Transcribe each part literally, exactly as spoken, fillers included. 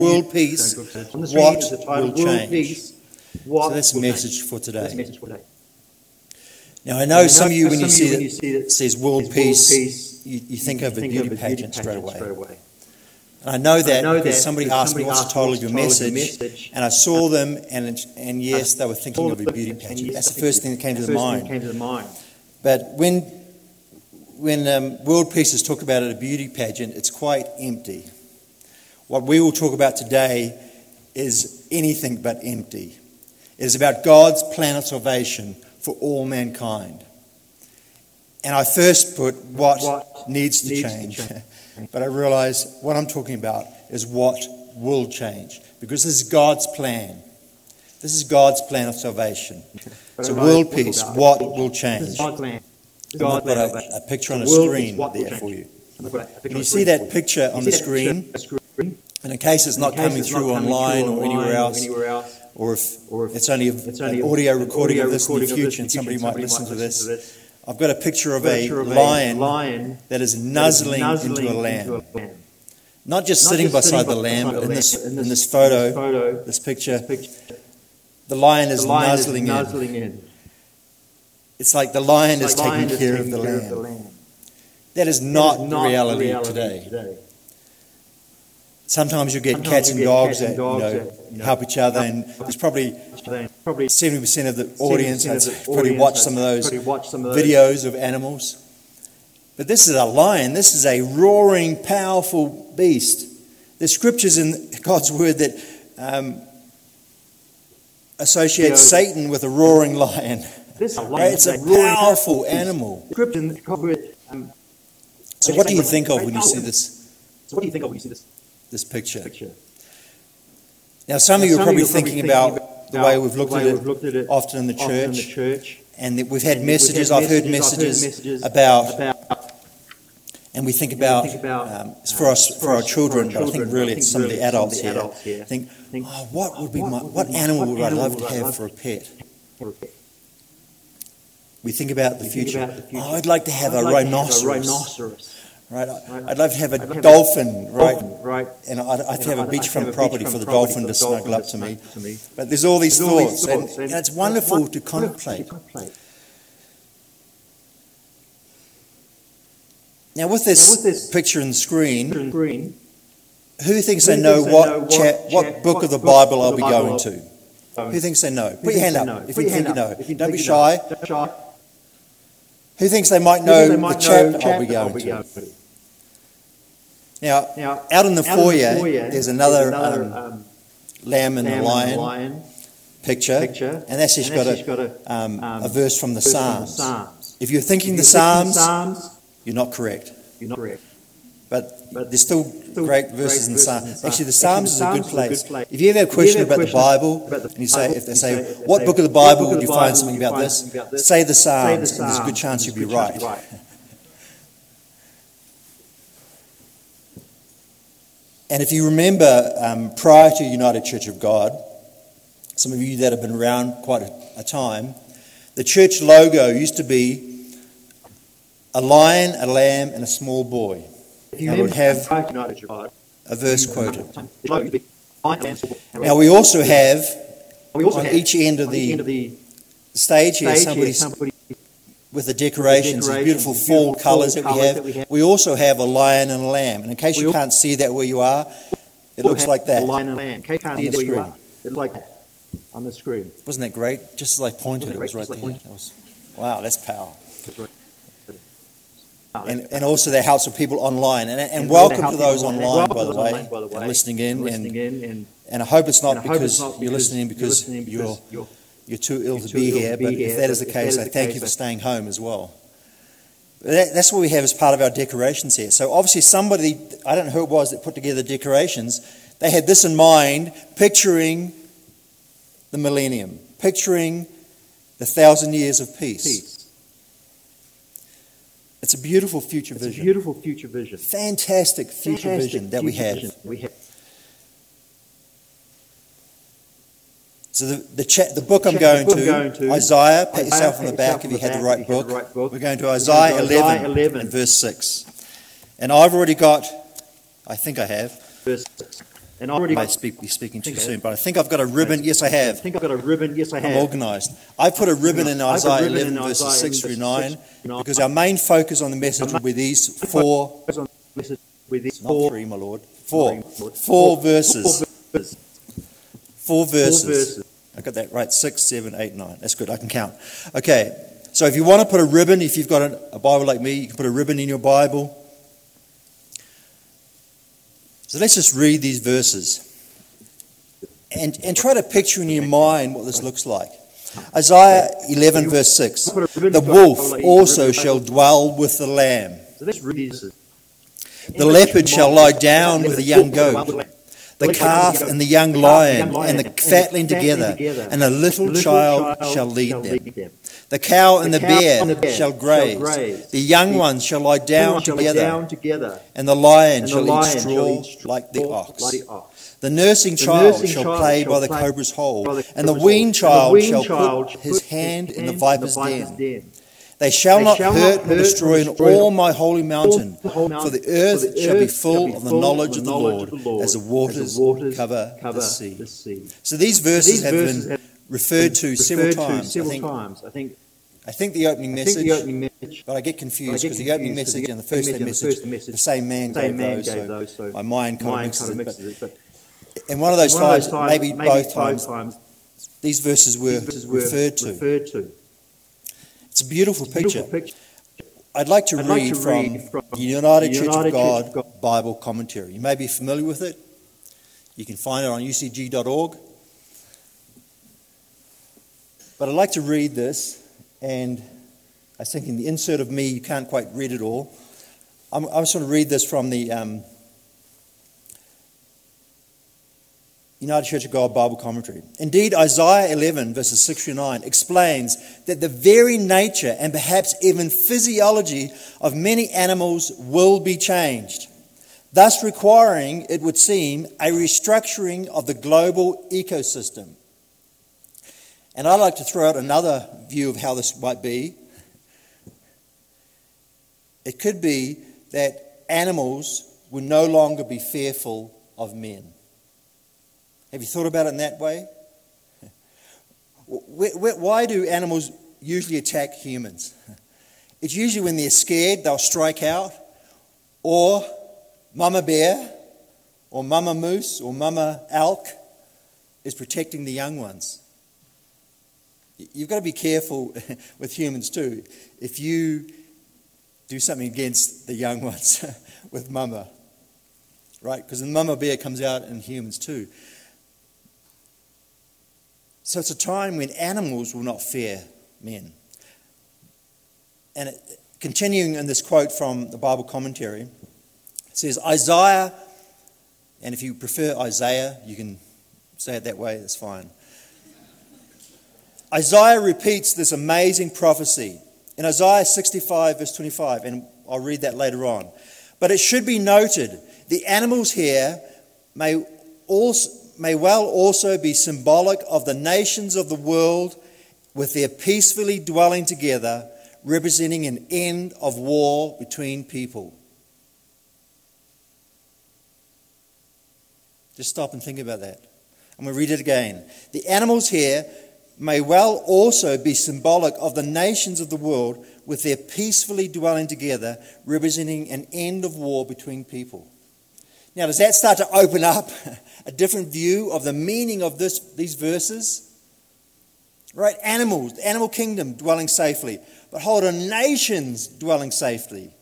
World peace, what will change? So that's a message for today. Now I know some of you, when you see that it says world peace, you, you think of a beauty pageant straight away. And I know that because somebody asked me what's the title of your message, and I saw them, and and yes, they were thinking of a beauty pageant. That's the first thing that came to the mind. But when when um, world peace is talked about at a beauty pageant, it's quite empty. What we will talk about today is anything but empty. It is about God's plan of salvation for all mankind. And I first put what, what needs to needs change. To change. But I realize what I'm talking about is what will change. Because this is God's plan. This is God's plan of salvation. So world peace, what will change? I've got a, a picture on a screen there for you. Can you see that picture on the screen? And in case it's not coming through online or anywhere else, or if it's only an audio recording of this in the future and somebody might listen to this, I've got a picture of a lion that is nuzzling into a lamb. Not just sitting beside the lamb, but in this, in this photo, this picture, the lion is nuzzling in. It's like the lion is taking care of the lamb. That is not the reality today. Sometimes you get cats and dogs that, you know, help each other, and there's probably seventy percent of the audience has probably watched some of those videos of animals. But this is a lion. This is a roaring, powerful beast. There's scriptures in God's Word that um, associate Satan with a roaring lion. Right? It's a powerful animal. So what do you think of when you see this? So what do you think of when you see this? This picture. Now, some of you are probably thinking about the way we've looked at it often in the church, and that we've had messages. I've heard messages about, and we think about um, for us for our children, but I think really it's some of the adults here. Think, oh, what would be my what animal would I love to have for a pet? We think about the future. Oh, I'd like to have a rhinoceros. Right, I'd love to have a dolphin, right? Right, and I'd, I'd have a beachfront property for the dolphin to snuggle up to me. But there's all these thoughts, and, and it's wonderful to contemplate. Now, with this picture on the screen, who thinks they know what cha what book of the Bible I'll be going to? Who thinks they know? Put your hand up if you think you know. Don't be shy. Who thinks they might know the chapter I'll be going to? Now, now, out in the out foyer, the foyer, there's another, another um, um, lamb and lamb the lion, and lion picture, picture, and that's just and got, that's a, got a, um, um, a verse from the verse Psalms. From the Psalms. If you're thinking, if the, you're Psalms, thinking Psalms, you're not correct. You're not correct. But, but there's still, still great verses in the Psalms. Actually, the Psalms is a good place. If you ever have a question about the Bible, and you say, if they say, what book of the Bible would you find something about this? Say the Psalms, and there's a good chance you'll be right. And if you remember, um, prior to United Church of God, some of you that have been around quite a, a time, the church logo used to be a lion, a lamb, and a small boy. And it would have a verse quoted. Now we also have, on each end of the stage here, somebody with the decorations, these beautiful fall colours that we have. We also have a lion and a lamb. And in case you can't see that where you are, it looks like that on the screen. It like that on the screen. Wasn't that great? Just as I pointed, it was right there. That was, wow, that's power. And, and also that helps with people online. And, and welcome to those online, by the way, and listening in. And, and I hope it's not because you're listening because you're... You're too ill to be here, but if that is the case, I thank you for staying home as well. That, that's what we have as part of our decorations here. So obviously somebody, I don't know who it was that put together decorations, they had this in mind, picturing the millennium, picturing the thousand years of peace. It's a beautiful future vision. It's a beautiful future vision. Fantastic future Fantastic vision that we have. we have. So the the, chat, the book I'm going to, going to Isaiah, pat yourself on the back if you had the right book. We're going to Isaiah eleven and verse six. And I've already got, I think I have, verse six. And I already might speak, be speaking too soon, but I think I've got a ribbon. Yes, I have. I think I've got a ribbon. Yes, I have. I'm organised. I put a ribbon in Isaiah eleven, verses six through nine, because our main focus on the message will be these four, not three, my Lord, four, four verses. Four verses. I got that right. Six, seven, eight, nine. That's good. I can count. Okay. So if you want to put a ribbon, if you've got a, a Bible like me, you can put a ribbon in your Bible. So let's just read these verses and, and try to picture in your mind what this looks like. Isaiah eleven, verse six. The wolf also shall dwell with the lamb. The leopard shall lie down with the young goat. The calf and the young lion and the fatling together, and a little child shall lead them. The cow and the bear shall graze. The young ones shall lie down together, and the lion shall eat straw like the ox. The nursing child shall play by the cobra's hole, and the weaned child shall put his hand in the viper's den. They shall not hurt nor destroy in all my holy mountain, for the earth shall be full of the knowledge of the Lord as the waters cover the sea. So these verses have been referred to several times. I think, I think the opening message, but I get confused because the opening message and the first day message, the same man gave those, so my mind kind of mixes it. But in one of those times, maybe both times, these verses were referred to. It's a beautiful picture. I'd like to read from the United Church of God Bible Commentary. You may be familiar with it. You can find it on u c g dot org. But I'd like to read this, and I was thinking the insert of me, you can't quite read it all. I'm, I'm just going to read this from the um, United Church of God Bible Commentary. Indeed, Isaiah eleven, verses six through nine, explains that the very nature and perhaps even physiology of many animals will be changed, thus requiring, it would seem, a restructuring of the global ecosystem. And I'd like to throw out another view of how this might be. It could be that animals will no longer be fearful of men. Have you thought about it in that way? Why do animals usually attack humans? It's usually when they're scared, they'll strike out, or mama bear, or mama moose, or mama elk is protecting the young ones. You've got to be careful with humans too. If you do something against the young ones with mama, right? Because the mama bear comes out in humans too. So it's a time when animals will not fear men. And it, continuing in this quote from the Bible commentary, it says, Isaiah, and if you prefer Isaiah, you can say it that way, that's fine. Isaiah repeats this amazing prophecy in Isaiah sixty-five, verse twenty-five, and I'll read that later on. But it should be noted, the animals here may also may well also be symbolic of the nations of the world with their peacefully dwelling together, representing an end of war between people. Just stop and think about that. I'm going to read it again. The animals here may well also be symbolic of the nations of the world with their peacefully dwelling together, representing an end of war between people. Now, does that start to open up a different view of the meaning of this, these verses? Right? Animals, the animal kingdom dwelling safely. But hold on, nations dwelling safely.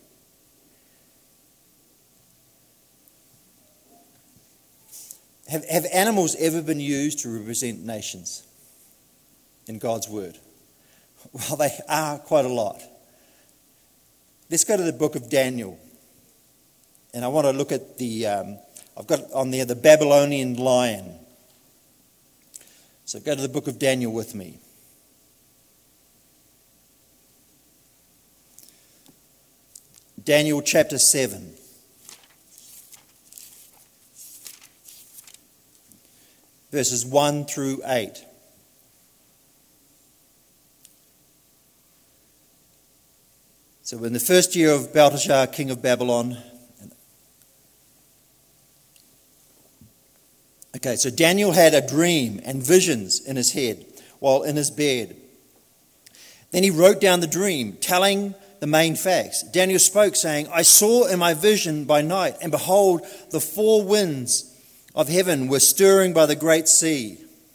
Have, have animals ever been used to represent nations in God's word? Well, they are quite a lot. Let's go to the book of Daniel. And I want to look at the, um, I've got on there the Babylonian lion. So go to the book of Daniel with me. Daniel chapter seven. Verses one through eight. So in the first year of Belteshazzar, king of Babylon, Okay, so Daniel had a dream and visions in his head while in his bed. Then he wrote down the dream, telling the main facts. Daniel spoke, saying, I saw in my vision by night, and behold, the four winds of heaven were stirring by the great sea.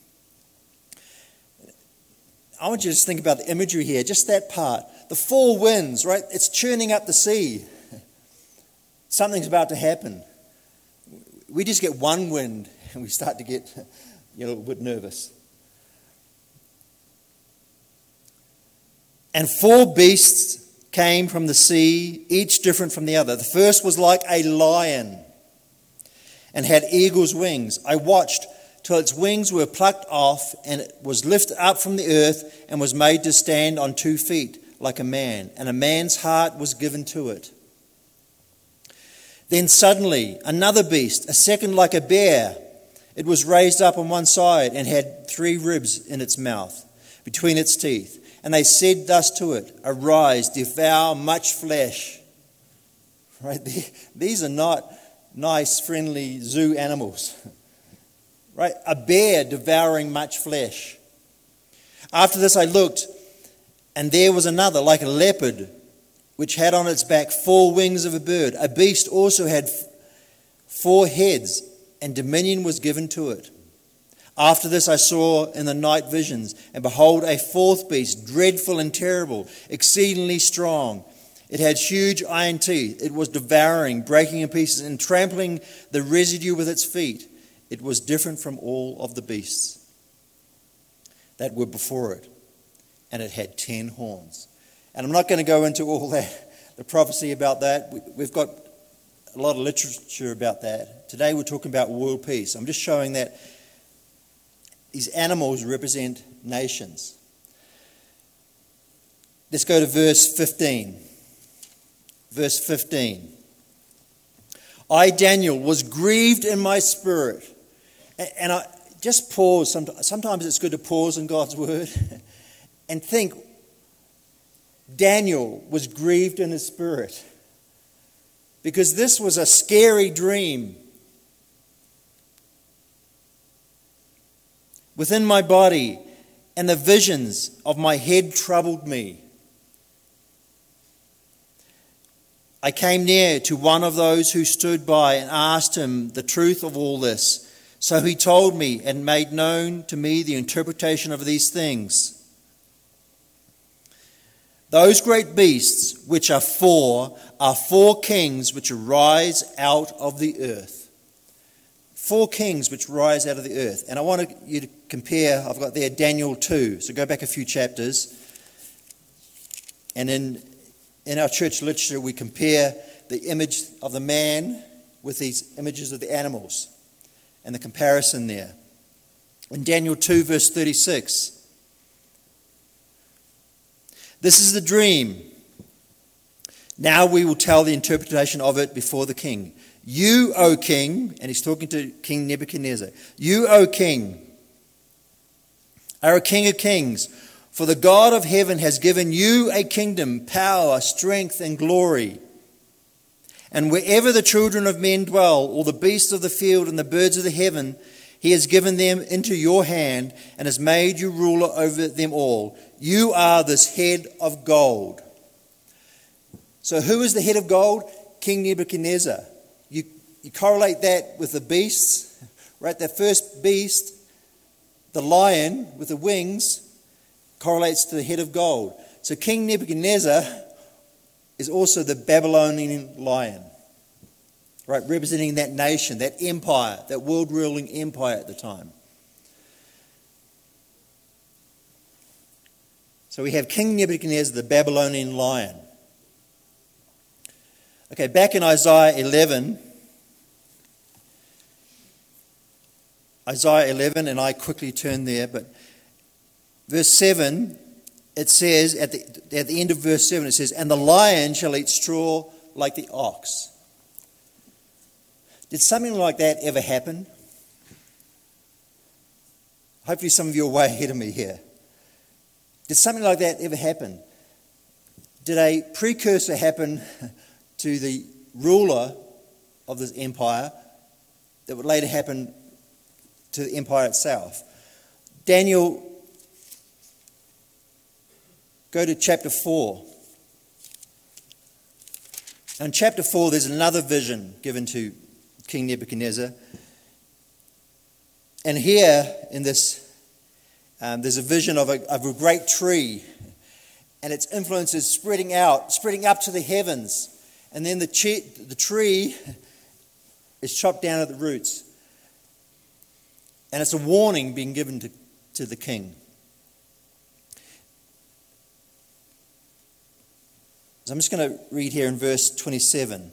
I want you to just think about the imagery here, just that part. The four winds, right? It's churning up the sea. Something's about to happen. We just get one wind and we start to get you know, a little bit nervous. And four beasts came from the sea, each different from the other. The first was like a lion and had eagle's wings. I watched till its wings were plucked off, and it was lifted up from the earth and was made to stand on two feet like a man, and a man's heart was given to it. Then suddenly another beast, a second like a bear, it was raised up on one side and had three ribs in its mouth between its teeth. And they said thus to it, Arise, devour much flesh. Right? These are not nice, friendly zoo animals. Right? A bear devouring much flesh. After this I looked, and there was another, like a leopard, which had on its back four wings of a bird. A beast also had four heads, and dominion was given to it. After this I saw in the night visions, and behold, a fourth beast, dreadful and terrible, exceedingly strong. It had huge iron teeth. It was devouring, breaking in pieces, and trampling the residue with its feet. It was different from all of the beasts that were before it, and it had ten horns. And I'm not going to go into all that, the prophecy about that. We've got a lot of literature about that. Today we're talking about world peace. I'm just showing that these animals represent nations. Let's go to verse fifteen. Verse fifteen. I, Daniel, was grieved in my spirit. And I just pause. Sometimes it's good to pause in God's word and think. Daniel was grieved in his spirit because this was a scary dream. Within my body, and the visions of my head troubled me. I came near to one of those who stood by and asked him the truth of all this. So he told me and made known to me the interpretation of these things. Those great beasts, which are four, are four kings which arise out of the earth. Four kings which rise out of the earth. And I want you to compare, I've got there Daniel two. So go back a few chapters. And in, in our church literature, we compare the image of the man with these images of the animals. And the comparison there. In Daniel two, verse thirty-six. This is the dream. Now we will tell the interpretation of it before the king. You, O king, and he's talking to King Nebuchadnezzar. You, O king, are a king of kings, for the God of heaven has given you a kingdom, power, strength, and glory. And wherever the children of men dwell, all the beasts of the field and the birds of the heaven, he has given them into your hand and has made you ruler over them all. You are this head of gold. So who is the head of gold? King Nebuchadnezzar. You, you correlate that with the beasts, right? That first beast, the lion with the wings, correlates to the head of gold. So King Nebuchadnezzar is also the Babylonian lion, right? Representing that nation, that empire, that world-ruling empire at the time. So we have King Nebuchadnezzar, the Babylonian lion. Okay, back in Isaiah eleven, Isaiah eleven, and I quickly turn there, but verse seven, it says, at the, at the end of verse seven, it says, and the lion shall eat straw like the ox. Did something like that ever happen? Hopefully some of you are way ahead of me here. Did something like that ever happen? Did a precursor happen to the ruler of this empire that would later happen to the empire itself. Daniel, go to chapter four. In chapter four, there's another vision given to King Nebuchadnezzar. And here, in this, um, there's a vision of a, of a great tree, and its influence is spreading out, spreading up to the heavens. And then the, che- the tree is chopped down at the roots. And it's a warning being given to, to the king. So I'm just going to read here in verse twenty-seven.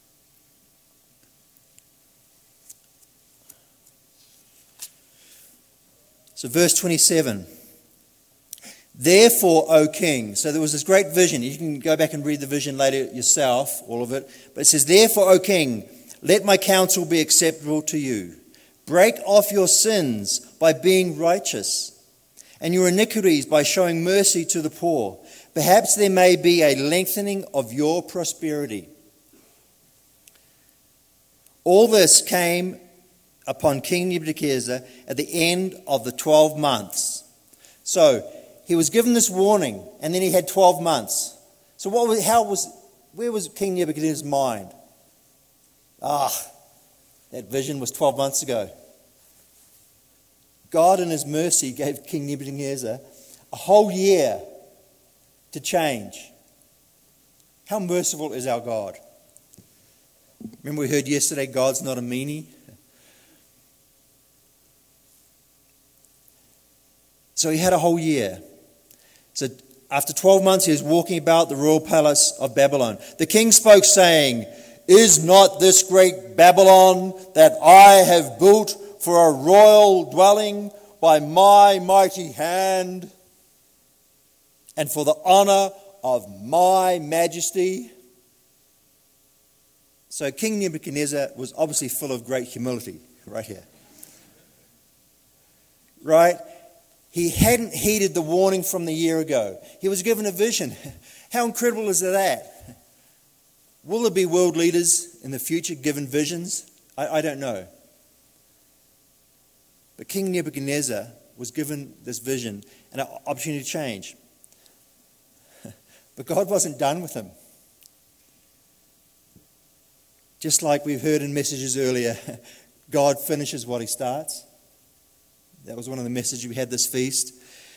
So verse twenty-seven. Therefore, O king. So there was this great vision. You can go back and read the vision later yourself, all of it. But it says, therefore, O king, let my counsel be acceptable to you. Break off your sins by being righteous, and your iniquities by showing mercy to the poor. Perhaps there may be a lengthening of your prosperity. All this came upon King Nebuchadnezzar at the end of the twelve months. So he was given this warning, and then he had twelve months. So what was, how was, where was King Nebuchadnezzar's mind? Ah, that vision was twelve months ago. God in his mercy gave King Nebuchadnezzar a whole year to change. How merciful is our God? Remember we heard yesterday, God's not a meanie. So he had a whole year. So after twelve months, he was walking about the royal palace of Babylon. The king spoke, saying, is not this great Babylon that I have built for a royal dwelling by my mighty hand, and for the honor of my majesty? So King Nebuchadnezzar was obviously full of great humility right here. Right? He hadn't heeded the warning from the year ago. He was given a vision. How incredible is that? Will there be world leaders in the future given visions? I, I don't know. But King Nebuchadnezzar was given this vision and an opportunity to change. But God wasn't done with him. Just like we've heard in messages earlier, God finishes what he starts. That was one of the messages we had this feast.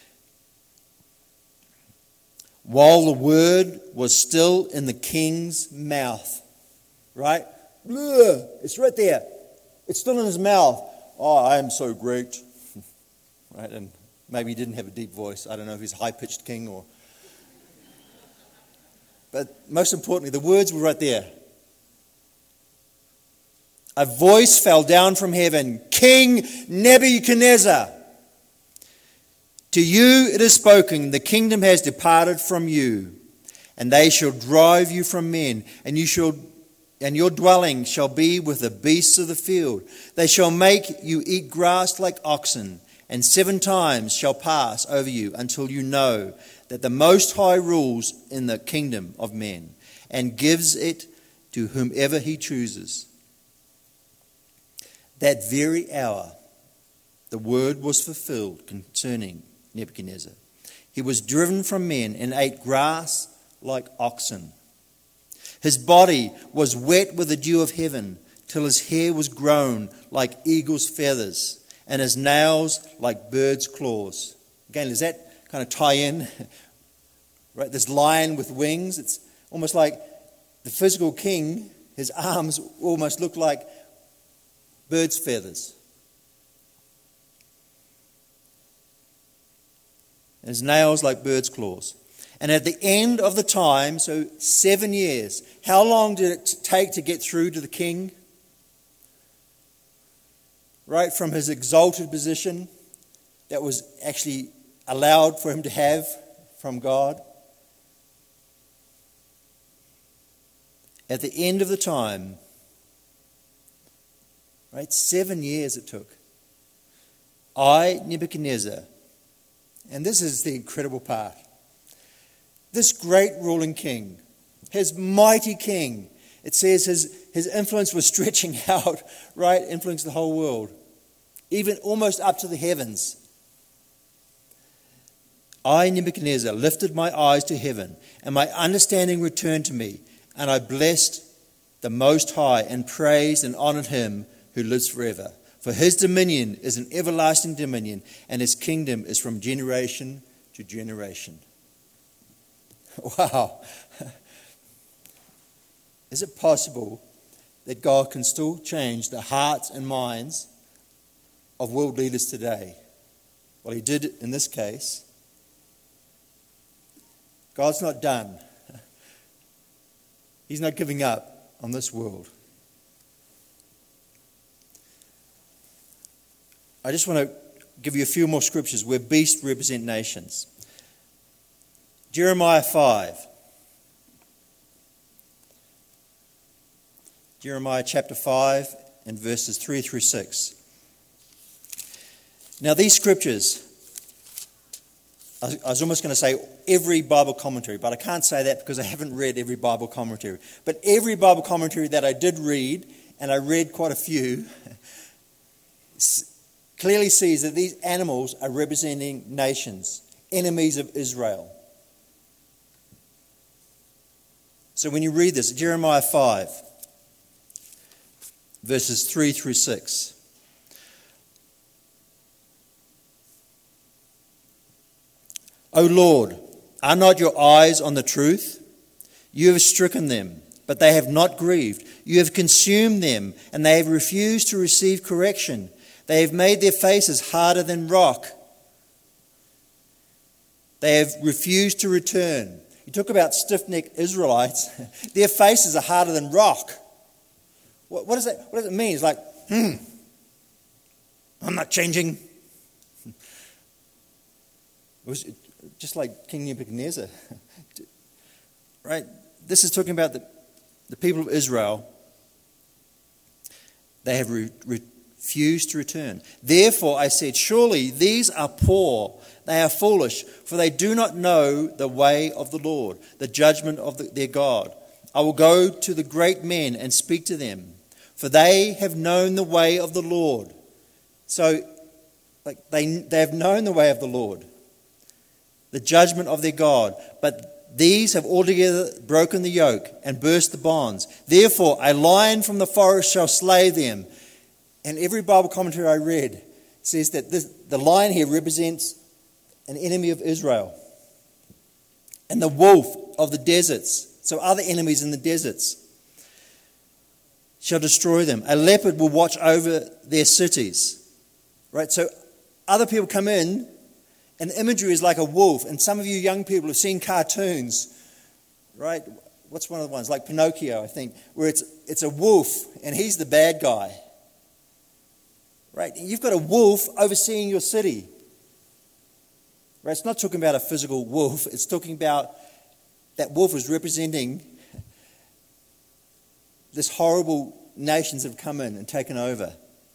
While the word was still in the king's mouth, right? Blah, it's right there. It's still in his mouth. Oh, I am so great. Right? And maybe he didn't have a deep voice. I don't know if he's a high-pitched king or... But most importantly, the words were right there. A voice fell down from heaven. King Nebuchadnezzar, to you it is spoken, the kingdom has departed from you, and they shall drive you from men, and you shall, and your dwelling shall be with the beasts of the field. They shall make you eat grass like oxen, and seven times shall pass over you until you know that the Most High rules in the kingdom of men, and gives it to whomever he chooses. That very hour, the word was fulfilled concerning Nebuchadnezzar. He was driven from men and ate grass like oxen. His body was wet with the dew of heaven, till his hair was grown like eagle's feathers, and his nails like bird's claws. Again, does that kind of tie in? Right, this lion with wings, it's almost like the physical king, his arms almost look like bird's feathers. And his nails like bird's claws. And at the end of the time, so seven years, how long did it take to get through to the king? Right, from his exalted position that was actually allowed for him to have from God. At the end of the time, right, seven years it took. I, Nebuchadnezzar, and this is the incredible part, this great ruling king, his mighty king, it says his, his influence was stretching out, right, influenced the whole world. even almost up to the heavens. I, Nebuchadnezzar, lifted my eyes to heaven, and my understanding returned to me, and I blessed the Most High and praised and honored him who lives forever. For his dominion is an everlasting dominion, and his kingdom is from generation to generation. Wow. Is it possible that God can still change the hearts and minds of world leaders today? Well, he did in this case. God's not done. He's not giving up on this world. I just want to give you a few more scriptures where beasts represent nations. Jeremiah five. Jeremiah chapter five and verses three through six. Now these scriptures, I was almost going to say every Bible commentary, but I can't say that because I haven't read every Bible commentary. But every Bible commentary that I did read, and I read quite a few, clearly sees that these animals are representing nations, enemies of Israel. So when you read this, Jeremiah five, verses three through six. O Lord, are not your eyes on the truth? You have stricken them, but they have not grieved. You have consumed them, and they have refused to receive correction. They have made their faces harder than rock. They have refused to return. You talk about stiff-necked Israelites. Their faces are harder than rock. What, what, does that, what does it mean? It's like, hmm, I'm not changing. It was just like King Nebuchadnezzar. Right? This is talking about the, the people of Israel. They have re, refused to return. Therefore I said, surely these are poor. They are foolish, for they do not know the way of the Lord, the judgment of the, their God. I will go to the great men and speak to them, for they have known the way of the Lord. So, like they, they have known the way of the Lord, the judgment of their God. But these have altogether broken the yoke and burst the bonds. Therefore, a lion from the forest shall slay them. And every Bible commentary I read says that this, the lion here represents an enemy of Israel. And the wolf of the deserts, so other enemies in the deserts, shall destroy them. A leopard will watch over their cities. Right? So other people come in, and the imagery is like a wolf. And some of you young people have seen cartoons, right? What's one of the ones? Like Pinocchio, I think, where it's it's a wolf, and he's the bad guy. Right? And you've got a wolf overseeing your city. Right? It's not talking about a physical wolf. It's talking about that wolf is representing this horrible nations have come in and taken over.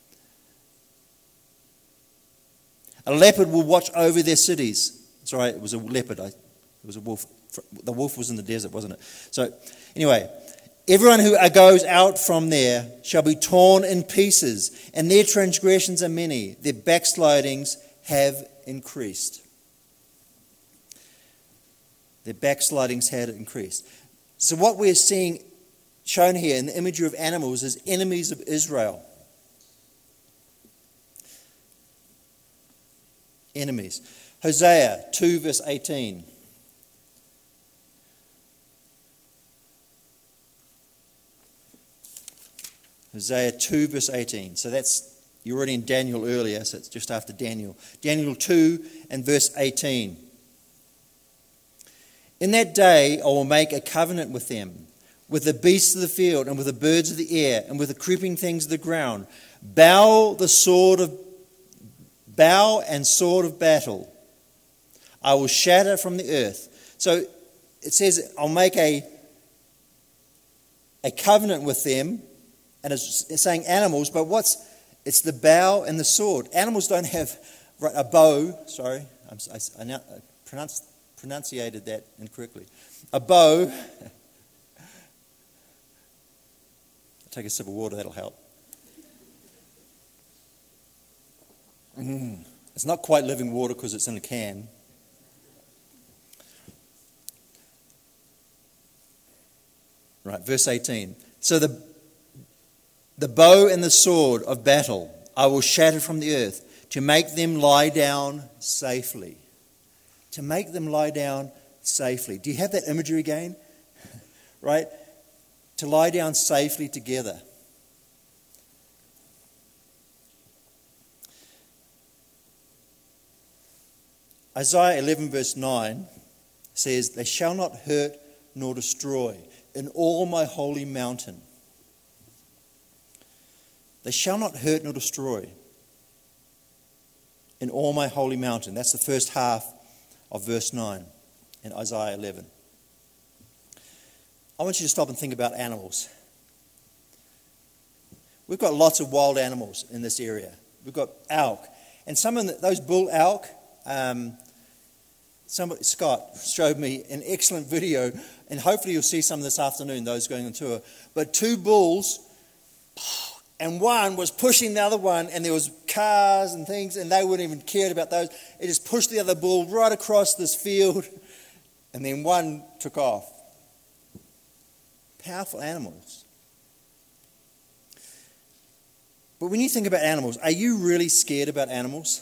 A leopard will watch over their cities. Sorry, it was a leopard. I, it was a wolf. The wolf was in the desert, wasn't it? So, anyway, everyone who goes out from there shall be torn in pieces, and their transgressions are many. Their backslidings have increased. Their backslidings had increased. So what we're seeing shown here in the imagery of animals is enemies of Israel. Enemies. Hosea two verse eighteen. Hosea two verse eighteen. So that's, you're already in Daniel earlier, so it's just after Daniel. Daniel two and verse eighteen. In that day I will make a covenant with them, with the beasts of the field and with the birds of the air and with the creeping things of the ground. Bow the sword of bow and sword of battle. I will shatter from the earth. So it says I'll make a a covenant with them, and it's saying animals, but what's it's the bow and the sword. Animals don't have right, a bow. Sorry, I'm, I, I, I pronounced, pronunciated that incorrectly. A bow. I'll take a sip of water, that'll help. Mm. It's not quite living water because it's in a can. Right, verse eighteen. So the, the bow and the sword of battle I will shatter from the earth to make them lie down safely. To make them lie down safely. Do you have that imagery again? Right? To lie down safely together. Isaiah eleven verse nine says, they shall not hurt nor destroy in all my holy mountain. They shall not hurt nor destroy in all my holy mountain. That's the first half of verse nine in Isaiah eleven. I want you to stop and think about animals. We've got lots of wild animals in this area. We've got elk. And some of the, those bull elk, um, somebody, Scott showed me an excellent video, and hopefully you'll see some this afternoon, those going on tour. But two bulls, and one was pushing the other one, and there was cars and things, and they wouldn't even care about those. It just pushed the other bull right across this field, and then one took off. Powerful animals. But when you think about animals, are you really scared about animals?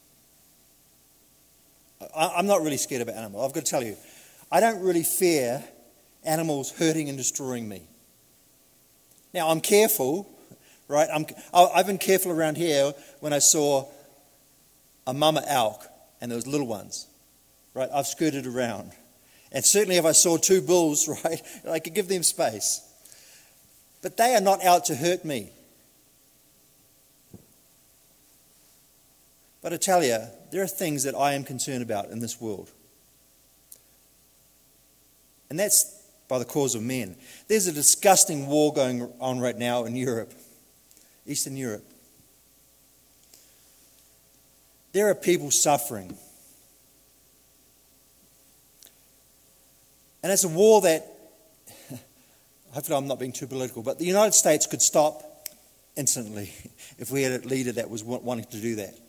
I'm not really scared about animals. I've got to tell you, I don't really fear animals hurting and destroying me. Now, I'm careful, right? I'm, I've been careful around here when I saw a mama elk and those little ones, right? I've skirted around. And certainly if I saw two bulls, right, I could give them space. But they are not out to hurt me. But I tell you, there are things that I am concerned about in this world. And that's by the cause of men. There's a disgusting war going on right now in Europe, Eastern Europe. There are people suffering. And it's a war that, hopefully I'm not being too political, but the United States could stop instantly if we had a leader that was wanting to do that.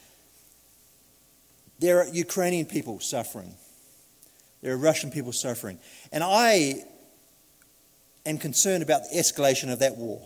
There are Ukrainian people suffering. There are Russian people suffering. And I am concerned about the escalation of that war.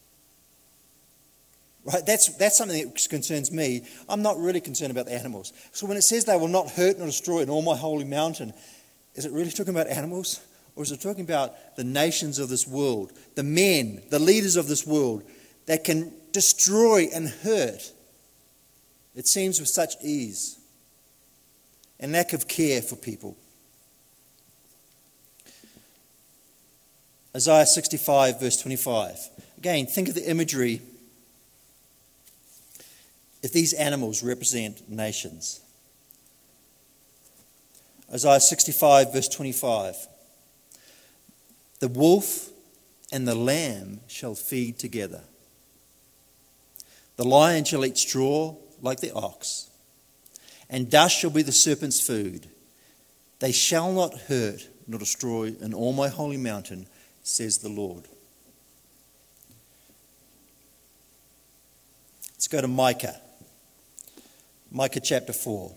Right? That's, that's something that concerns me. I'm not really concerned about the animals. So when it says they will not hurt nor destroy in all my holy mountain, is it really talking about animals? Or is it talking about the nations of this world, the men, the leaders of this world that can destroy and hurt, it seems, with such ease and lack of care for people? Isaiah sixty-five verse twenty-five. Again, think of the imagery if these animals represent nations. Isaiah sixty-five verse twenty-five. The wolf and the lamb shall feed together. The lion shall eat straw like the ox, and dust shall be the serpent's food. They shall not hurt nor destroy in all my holy mountain, says the Lord. Let's go to Micah. Micah chapter four.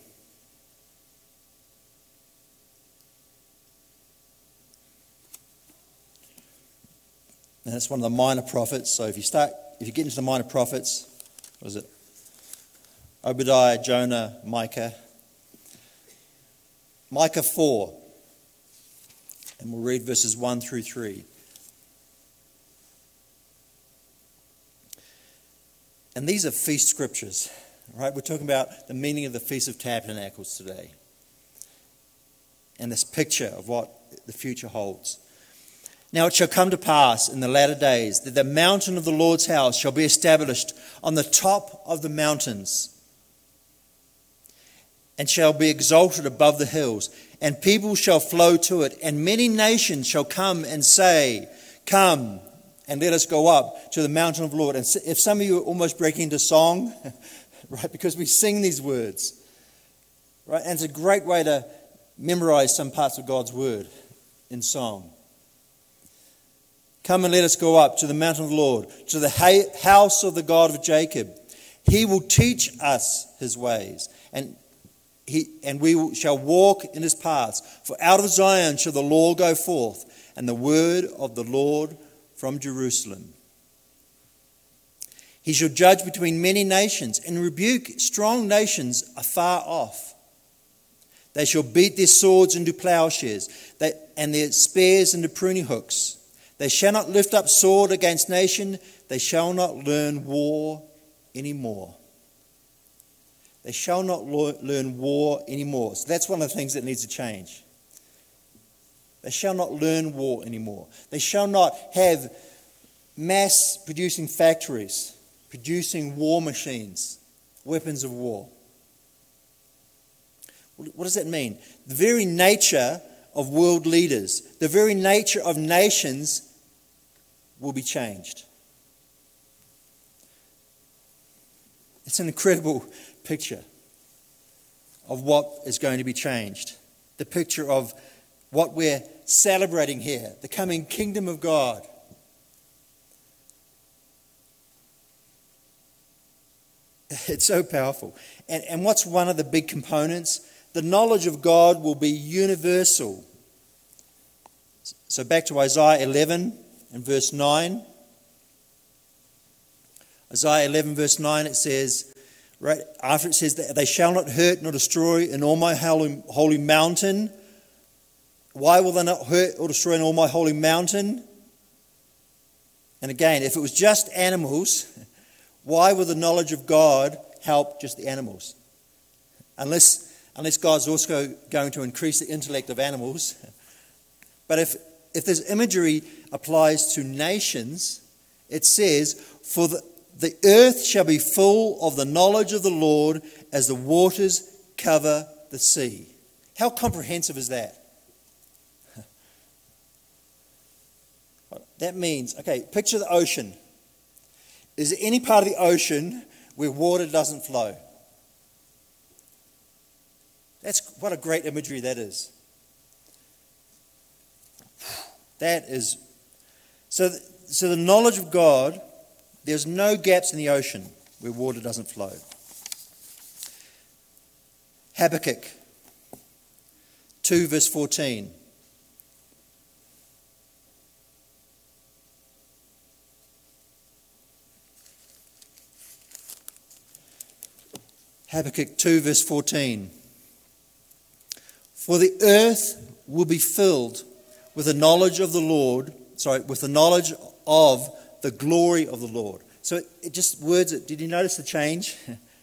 And that's one of the minor prophets. So if you start, if you get into the minor prophets, what is it? Obadiah, Jonah, Micah. Micah four. And we'll read verses one through three. And these are feast scriptures, right? We're talking about the meaning of the Feast of Tabernacles today. And this picture of what the future holds. Now it shall come to pass in the latter days that the mountain of the Lord's house shall be established on the top of the mountains, and shall be exalted above the hills, and people shall flow to it, and many nations shall come and say, come and let us go up to the mountain of the Lord. And if some of you are almost breaking into song, right, because we sing these words, right, and it's a great way to memorize some parts of God's word in song. Come and let us go up to the mountain of the Lord, to the house of the God of Jacob. He will teach us his ways, and he and we will, shall walk in his paths. For out of Zion shall the law go forth, and the word of the Lord from Jerusalem. He shall judge between many nations, and rebuke strong nations afar off. They shall beat their swords into plowshares, they, and their spears into pruning hooks. They shall not lift up sword against nation. They shall not learn war anymore. They shall not lo- learn war anymore. So that's one of the things that needs to change. They shall not learn war anymore. They shall not have mass producing factories, producing war machines, weapons of war. What does that mean? The very nature of world leaders, the very nature of nations will be changed. It's an incredible picture of what is going to be changed. The picture of what we're celebrating here, the coming kingdom of God. It's so powerful. And, and what's one of the big components? The knowledge of God will be universal. So back to Isaiah eleven and verse nine. Isaiah eleven verse nine, it says, right after it says that they shall not hurt nor destroy in all my holy, holy mountain. Why will they not hurt or destroy in all my holy mountain? And again, if it was just animals, why would the knowledge of God help just the animals? Unless, unless God's also going to increase the intellect of animals. But if, if this imagery applies to nations, it says, for the, the earth shall be full of the knowledge of the Lord as the waters cover the sea. How comprehensive is that? That means, okay, picture the ocean. Is there any part of the ocean where water doesn't flow? That's what a great imagery that is. That is, so, so the knowledge of God, there's no gaps in the ocean where water doesn't flow. Habakkuk two verse fourteen. Habakkuk two verse fourteen. For the earth will be filled with the knowledge of the Lord, sorry, with the knowledge of the glory of the Lord. So it, it just words it. Did you notice the change?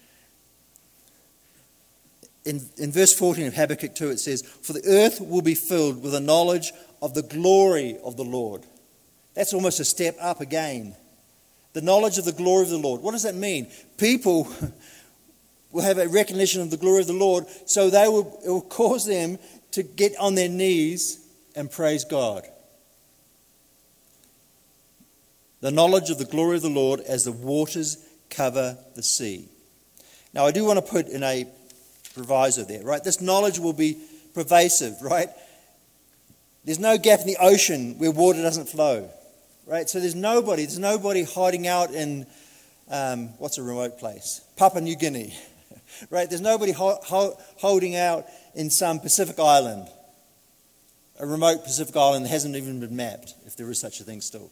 In, in verse fourteen of Habakkuk two it says, for the earth will be filled with the knowledge of the glory of the Lord. That's almost a step up again. The knowledge of the glory of the Lord. What does that mean? People will have a recognition of the glory of the Lord, so they will, it will cause them to get on their knees and praise God. The knowledge of the glory of the Lord as the waters cover the sea. Now I do want to put in a proviso there, right? This knowledge will be pervasive, right? There's no gap in the ocean where water doesn't flow, right? So there's nobody, there's nobody hiding out in, um, what's a remote place? Papua New Guinea. Right, there's nobody ho- ho- holding out in some Pacific island, a remote Pacific island that hasn't even been mapped, if there is such a thing still.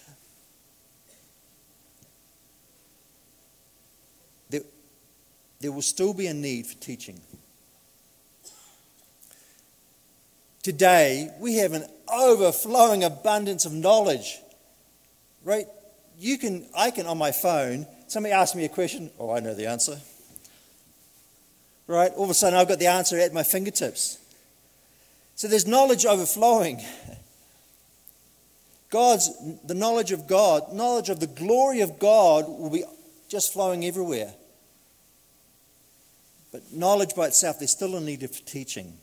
There, there will still be a need for teaching. Today, we have an overflowing abundance of knowledge. Right? You can, I can on my phone, somebody asks me a question, oh, I know the answer. Right? All of a sudden I've got the answer at my fingertips. So there's knowledge overflowing. God's, the knowledge of God, knowledge of the glory of God will be just flowing everywhere. But knowledge by itself, there's still a need for teaching.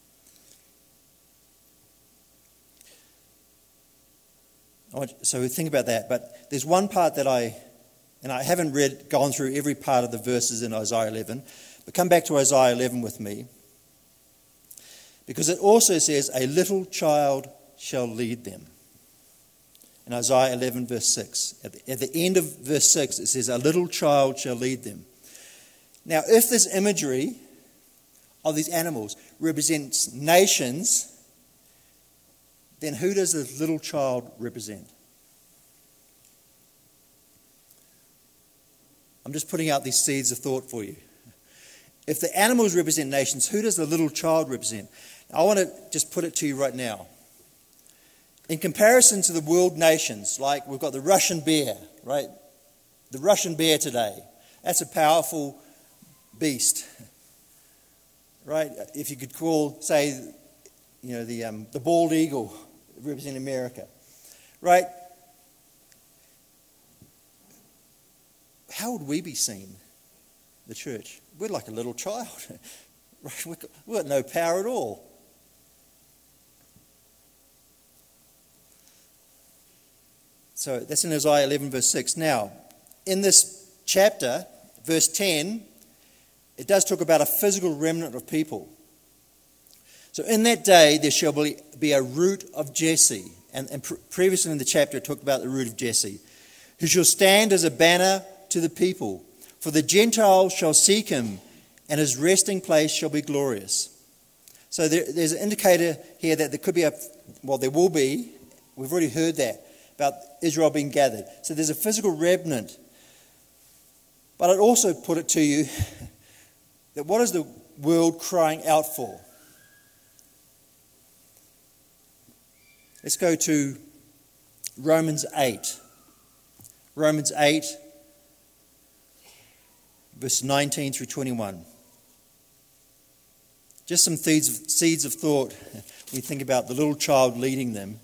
So think about that. But there's one part that I, and I haven't read, gone through every part of the verses in Isaiah eleven, but come back to Isaiah eleven with me, because it also says, a little child shall lead them. in Isaiah eleven, verse six. At the, at the end of verse six, it says, "A little child shall lead them." Now, if this imagery of these animals represents nations, then who does the little child represent? I'm just putting out these seeds of thought for you. If the animals represent nations, who does the little child represent? I want to just put it to you right now. In comparison to the world nations, like we've got the Russian bear, right? The Russian bear today. That's a powerful beast, right? If you could call, say, you know, the um, the bald eagle representing America, right? How would we be seen, the church? We're like a little child. We've got no power at all. So that's in Isaiah eleven, verse six. Now, in this chapter, verse ten, it does talk about a physical remnant of people. So in that day there shall be a root of Jesse. And, and pre- previously in the chapter it talked about the root of Jesse, who shall stand as a banner to the people. For the Gentiles shall seek him, and his resting place shall be glorious. So there, there's an indicator here that there could be a, well, there will be, we've already heard that, about Israel being gathered. So there's a physical remnant. But I'd also put it to you that what is the world crying out for? Let's go to Romans eight. Romans eight, verse nineteen through twenty-one. Just some seeds of, seeds of thought when you think about the little child leading them.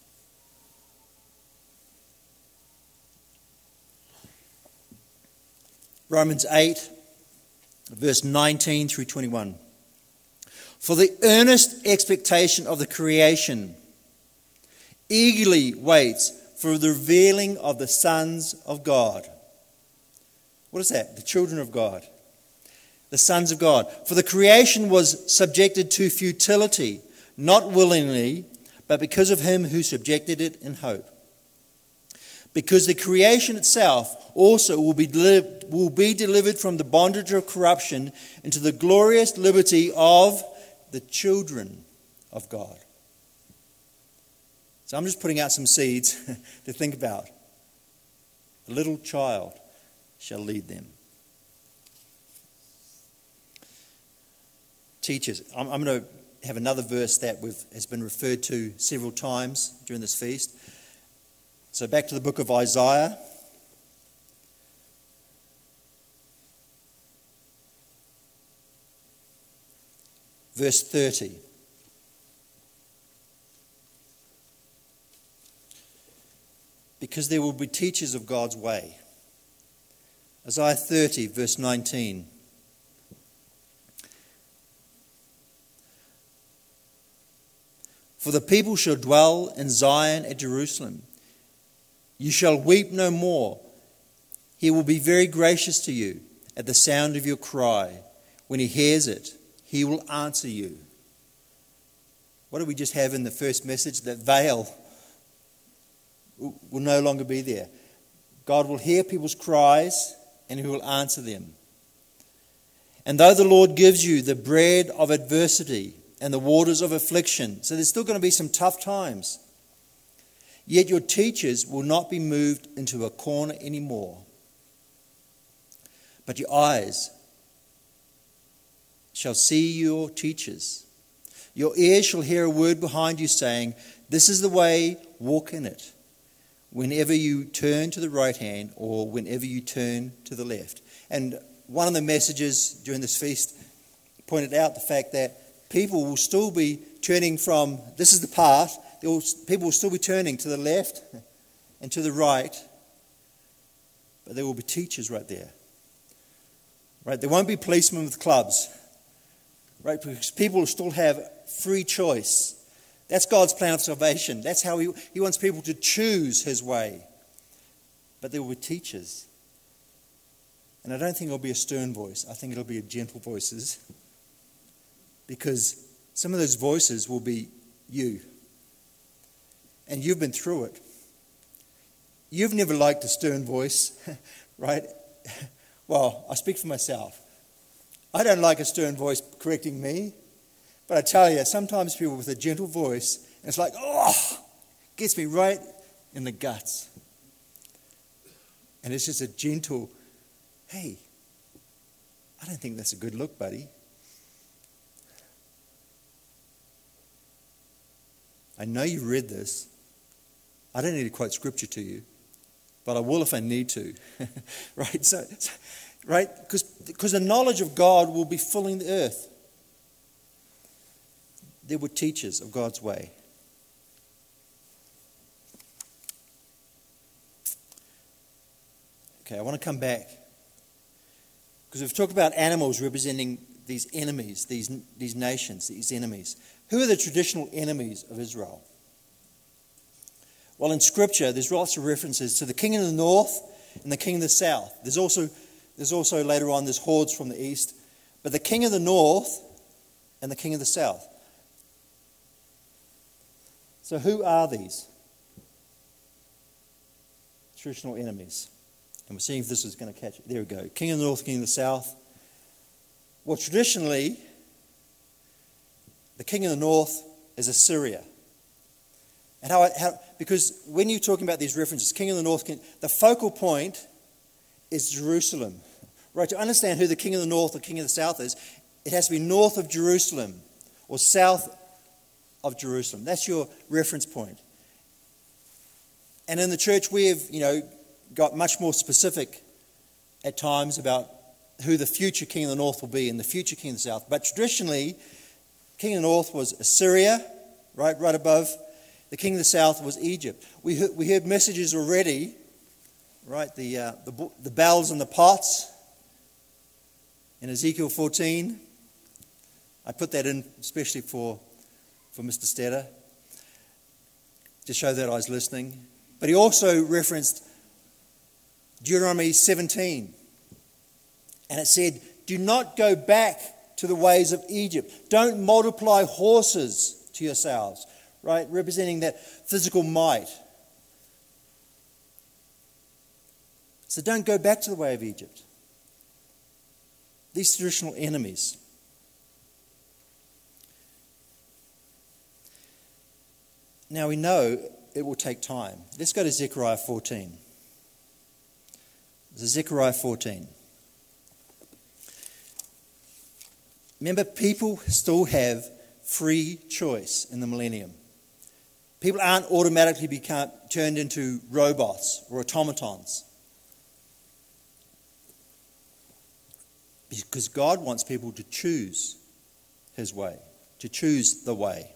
Romans eight, verse nineteen through twenty-one. For the earnest expectation of the creation eagerly waits for the revealing of the sons of God. What is that? The children of God. The sons of God. For the creation was subjected to futility, not willingly, but because of him who subjected it in hope. Because the creation itself also will be, deli- will be delivered from the bondage of corruption into the glorious liberty of the children of God. So I'm just putting out some seeds to think about. A little child shall lead them. Teachers, I'm, I'm going to have another verse that we've, has been referred to several times during this feast. So back to the book of Isaiah. Verse thirty. Because there will be teachers of God's way. Isaiah thirty, verse nineteen. For the people shall dwell in Zion at Jerusalem. You shall weep no more. He will be very gracious to you at the sound of your cry. When he hears it, he will answer you. What did we just have in the first message? That veil will no longer be there. God will hear people's cries and he will answer them. And though the Lord gives you the bread of adversity and the waters of affliction, so there's still going to be some tough times, yet your teachers will not be moved into a corner anymore. But your eyes shall see your teachers. Your ears shall hear a word behind you saying, this is the way, walk in it. Whenever you turn to the right hand or whenever you turn to the left. And one of the messages during this feast pointed out the fact that people will still be turning from, this is the path, will, people will still be turning to the left and to the right, but there will be teachers right there. Right? There won't be policemen with clubs. Right? Because people will still have free choice. That's God's plan of salvation. That's how he, he wants people to choose his way. But there will be teachers. And I don't think it'll be a stern voice. I think it'll be a gentle voices. Because some of those voices will be you. And you've been through it. you've never liked a stern voice, right? Well, I speak for myself. I don't like a stern voice correcting me, but I tell you, sometimes people with a gentle voice, and it's like, oh, gets me right in the guts. And it's just a gentle, hey, I don't think that's a good look, buddy. I know you've read this. I don't need to quote scripture to you, but I will if I need to. Right? So, so right? Because because the knowledge of God will be filling the earth. There were teachers of God's way. Okay, I want to come back. Because we've talked about animals representing these enemies, these, these nations, these enemies. Who are the traditional enemies of Israel? Well, in Scripture, there's lots of references to the king of the north and the king of the south. There's also, there's also later on, there's hordes from the east. But the king of the north and the king of the south. So who are these traditional enemies? And we're seeing if this is going to catch it. There we go. King of the north, king of the south. Well, traditionally, the king of the north is Assyria. And how, how because when you're talking about these references, king of the north, king, the focal point is Jerusalem. Right, to understand who the king of the north or king of the south is, it has to be north of Jerusalem or south of Jerusalem. That's your reference point. And in the church, we have, you know, got much more specific at times about who the future king of the north will be and the future king of the south. But traditionally, king of the north was Assyria, right, right above. The king of the south was Egypt. We heard, we heard messages already, right, the, uh, the, the bells and the pots in Ezekiel fourteen. I put that in especially for, for Mister Stetter to show that I was listening. But he also referenced Deuteronomy seventeen. And it said, do not go back to the ways of Egypt. Don't multiply horses to yourselves. Right? Representing that physical might. So don't go back to the way of Egypt. These traditional enemies. Now we know it will take time. Let's go to Zechariah fourteen. Zechariah fourteen. Remember, people still have free choice in the millennium. People aren't automatically become, turned into robots or automatons. Because God wants people to choose His way, to choose the way.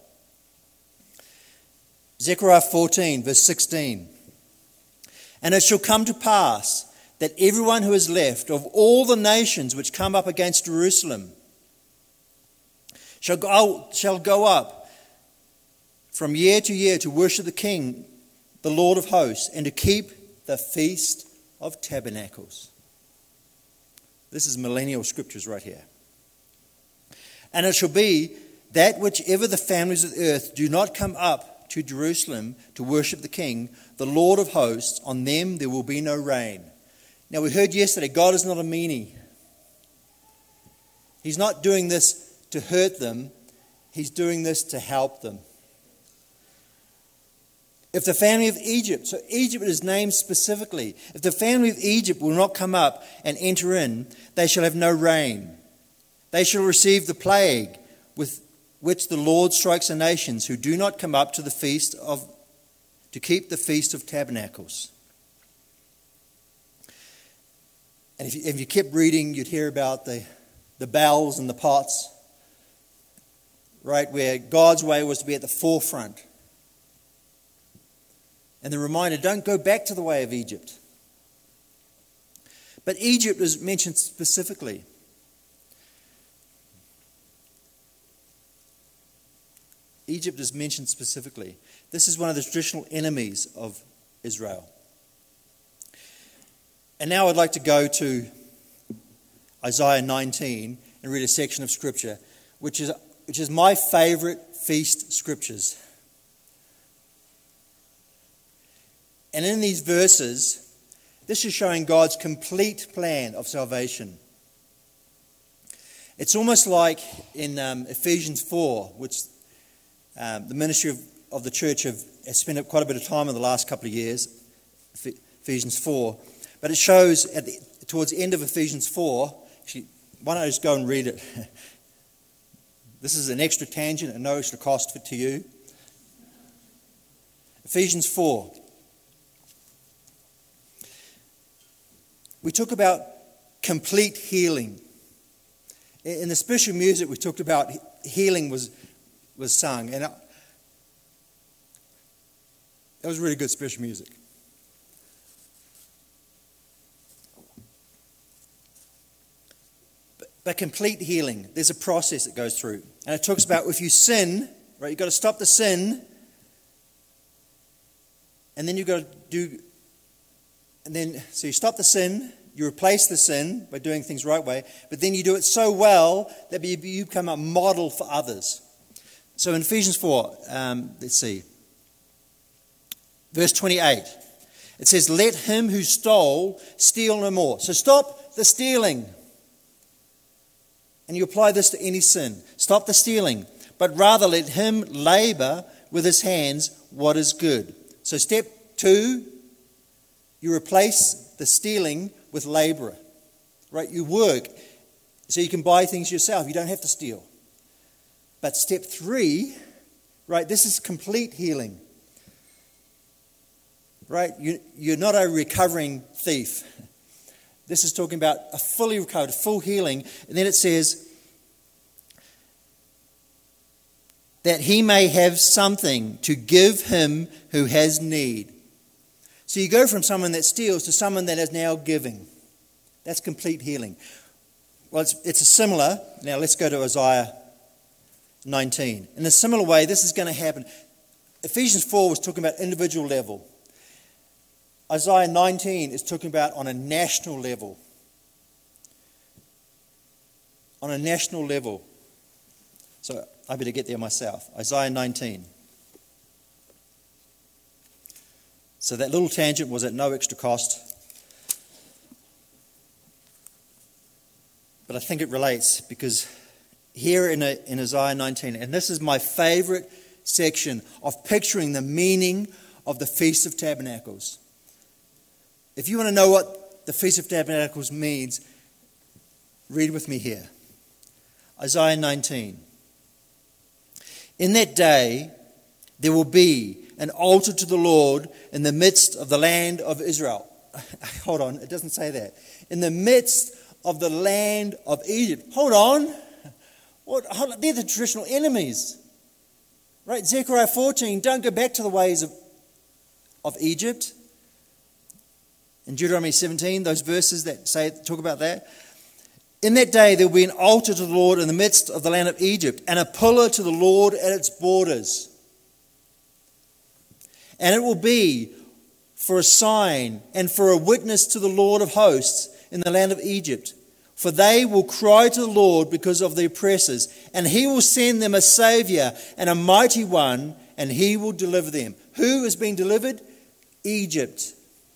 Zechariah fourteen, verse sixteen. And it shall come to pass that everyone who is left of all the nations which come up against Jerusalem shall go, shall go up from year to year to worship the King, the Lord of hosts, and to keep the Feast of Tabernacles. This is millennial scriptures right here. And it shall be that whichever the families of the earth do not come up to Jerusalem to worship the King, the Lord of hosts, on them there will be no rain. Now we heard yesterday, God is not a meanie. He's not doing this to hurt them. He's doing this to help them. If the family of Egypt, so Egypt is named specifically, if the family of Egypt will not come up and enter in, they shall have no rain. They shall receive the plague with which the Lord strikes the nations who do not come up to the feast of, to keep the Feast of Tabernacles. And if you, if you kept reading, you'd hear about the, the bells and the pots, right, where God's way was to be at the forefront. And the reminder, don't go back to the way of Egypt. But Egypt is mentioned specifically. Egypt is mentioned specifically. This is one of the traditional enemies of Israel. And now I'd like to go to Isaiah nineteen and read a section of Scripture, which is, which is my favorite feast scriptures. And in these verses, this is showing God's complete plan of salvation. It's almost like in um, Ephesians four, which um, the ministry of, of the church have, has spent quite a bit of time in the last couple of years, Ephesians four. But it shows at the, towards the end of Ephesians four, actually, why don't I just go and read it? This is an extra tangent and no extra cost for, to you. Ephesians four. We talk about complete healing. In the special music, we talked about healing was was sung, and it was really good special music. But, but complete healing, there's a process that goes through, and it talks about if you sin, right? You've got to stop the sin, and then you've got to do, and then so you stop the sin. You replace the sin by doing things the right way, but then you do it so well that you become a model for others. So in Ephesians four, um, let's see, verse twenty-eight, it says, "Let him who stole steal no more." So stop the stealing. And you apply this to any sin. Stop the stealing, but rather let him labor with his hands what is good. So step two, you replace the stealing with labourer, right? You work so you can buy things yourself. You don't have to steal. But step three, right? This is complete healing, right? You, you're not a recovering thief. This is talking about a fully recovered, full healing. And then it says that he may have something to give him who has need. So you go from someone that steals to someone that is now giving. That's complete healing. Well, it's, it's a similar. Now let's go to Isaiah nineteen. In a similar way, this is going to happen. Ephesians four was talking about individual level. Isaiah nineteen is talking about on a national level. On a national level. So I better get there myself. Isaiah nineteen. So that little tangent was at no extra cost. But I think it relates because here in, a, in Isaiah nineteen, and this is my favourite section of picturing the meaning of the Feast of Tabernacles. If you want to know what the Feast of Tabernacles means, read with me here. Isaiah nineteen. In that day there will be an altar to the Lord in the midst of the land of Israel. Hold on, it doesn't say that. In the midst of the land of Egypt. Hold on. What? Hold on. They're the traditional enemies. Right? Zechariah fourteen, don't go back to the ways of, of Egypt. In Deuteronomy seventeen, those verses that say talk about that. In that day there will be an altar to the Lord in the midst of the land of Egypt, and a pillar to the Lord at its borders. And it will be for a sign and for a witness to the Lord of hosts in the land of Egypt. For they will cry to the Lord because of the oppressors, and he will send them a saviour and a mighty one, and he will deliver them. Who is being delivered? Egypt.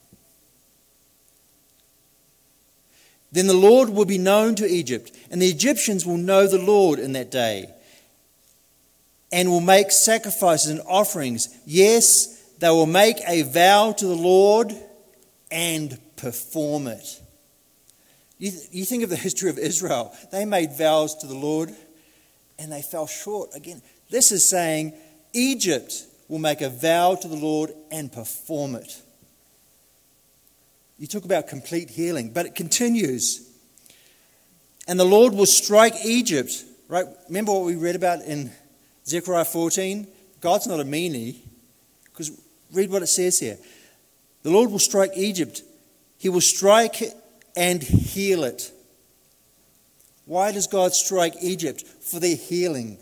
Then the Lord will be known to Egypt, and the Egyptians will know the Lord in that day, and will make sacrifices and offerings. Yes, they will make a vow to the Lord and perform it. You, you think of the history of Israel. They made vows to the Lord and they fell short again. This is saying Egypt will make a vow to the Lord and perform it. You talk about complete healing, but it continues. And the Lord will strike Egypt. Right? Remember what we read about in Zechariah fourteen? God's not a meanie. Because read what it says here. The Lord will strike Egypt. He will strike it and heal it. Why does God strike Egypt? For their healing.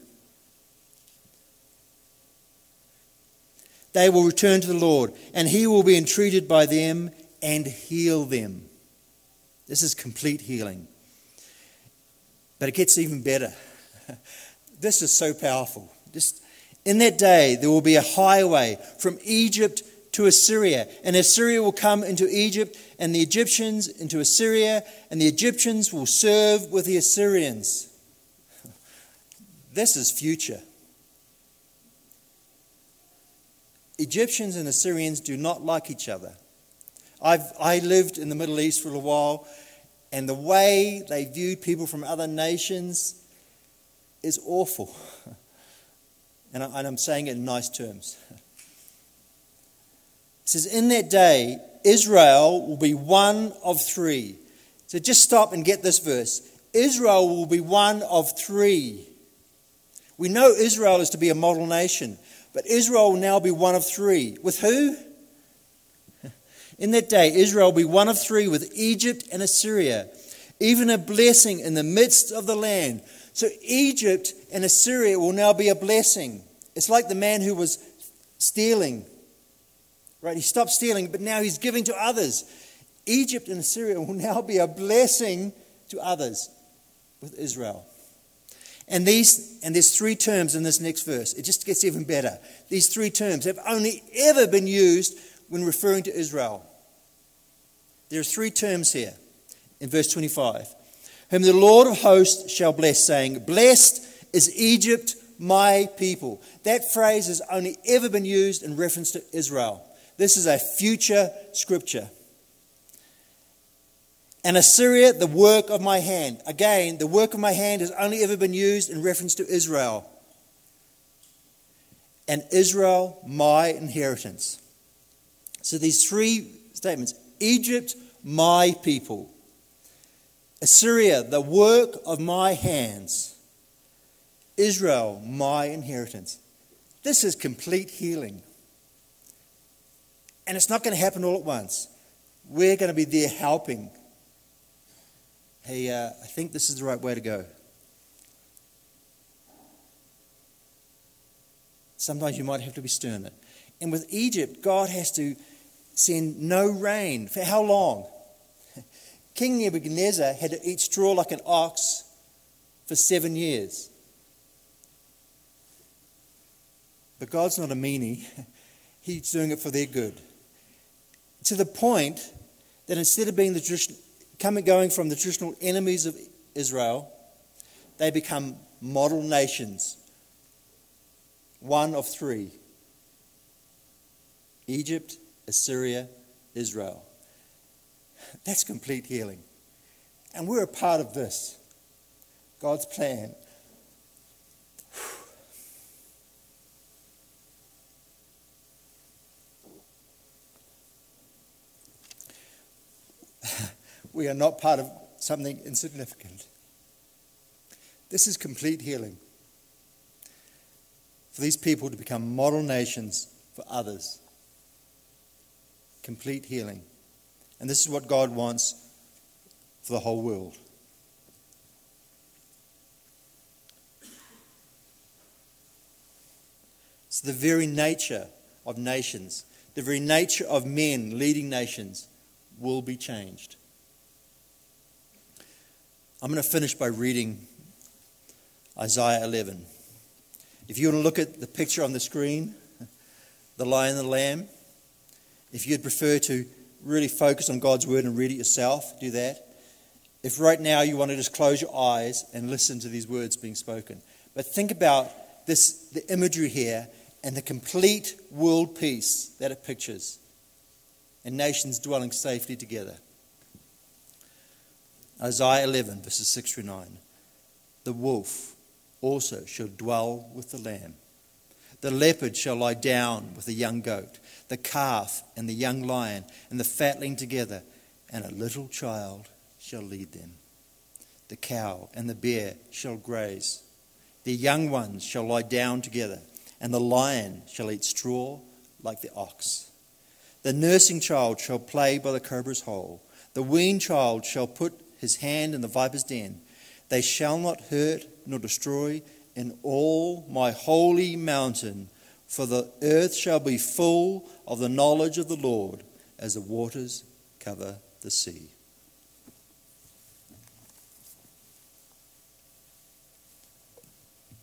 They will return to the Lord, and he will be entreated by them and heal them. This is complete healing. But it gets even better. This is so powerful. Just in that day, there will be a highway from Egypt to Assyria. And Assyria will come into Egypt, and the Egyptians into Assyria, and the Egyptians will serve with the Assyrians. This is future. Egyptians and Assyrians do not like each other. I've I lived in the Middle East for a little while, and the way they viewed people from other nations is awful. And, I, and I'm saying it in nice terms. It says, in that day, Israel will be one of three. So just stop and get this verse. Israel will be one of three. We know Israel is to be a model nation, but Israel will now be one of three. With who? In that day, Israel will be one of three with Egypt and Assyria, even a blessing in the midst of the land. So Egypt and Assyria will now be a blessing. It's like the man who was stealing. Right? He stopped stealing, but now he's giving to others. Egypt and Assyria will now be a blessing to others with Israel. And these, and there's three terms in this next verse. It just gets even better. These three terms have only ever been used when referring to Israel. There are three terms here in verse twenty-five. Whom the Lord of hosts shall bless, saying, blessed is Egypt, my people. That phrase has only ever been used in reference to Israel. This is a future scripture. And Assyria, the work of my hand. Again, the work of my hand has only ever been used in reference to Israel. And Israel, my inheritance. So these three statements. Egypt, my people. Assyria, the work of my hands. Israel, my inheritance. This is complete healing. And it's not going to happen all at once. We're going to be there helping. Hey, uh, I think this is the right way to go. Sometimes you might have to be sterner. And with Egypt, God has to send no rain. For how long? King Nebuchadnezzar had to eat straw like an ox for seven years. But God's not a meanie. He's doing it for their good. To the point that instead of being the traditional, coming going from the traditional enemies of Israel, they become model nations. One of three. Egypt, Assyria, Israel. That's complete healing. And we're a part of this. God's plan. We are not part of something insignificant. This is complete healing. For these people to become model nations for others. Complete healing. And this is what God wants for the whole world. It's the very nature of nations, the very nature of men leading nations will be changed. I'm going to finish by reading Isaiah eleven. If you want to look at the picture on the screen, the lion and the lamb, if you'd prefer to really focus on God's word and read it yourself, do that. If right now you want to just close your eyes and listen to these words being spoken. But think about this, the imagery here and the complete world peace that it pictures. And nations dwelling safely together. Isaiah eleven, verses six through nine. The wolf also shall dwell with the lamb. The leopard shall lie down with the young goat, the calf and the young lion, and the fatling together, and a little child shall lead them. The cow and the bear shall graze. The young ones shall lie down together, and the lion shall eat straw like the ox. The nursing child shall play by the cobra's hole. The weaned child shall put his hand in the viper's den. They shall not hurt nor destroy in all my holy mountain, for the earth shall be full of the knowledge of the Lord as the waters cover the sea.